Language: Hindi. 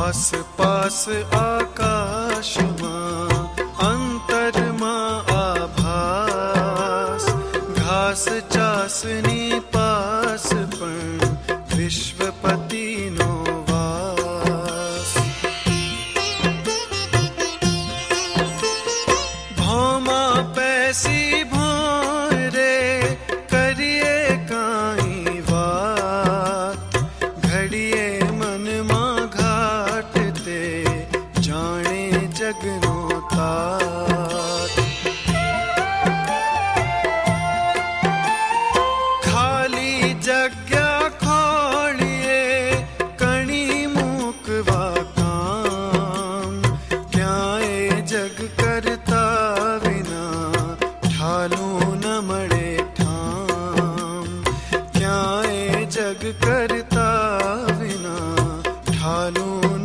आस पास आकाश मां अंतर मां आभास घास चासनी पास पण विश्वपति नो वास भौमा पैसी भौरे करिए काई बात घड़िए मन मां घाटते जाने जगनो तात खाली जग्या खोलिए कणी मूकवा काम क्याए जग करता विना ठालू न मड़े ठाम क्याए जग करता विना ठालू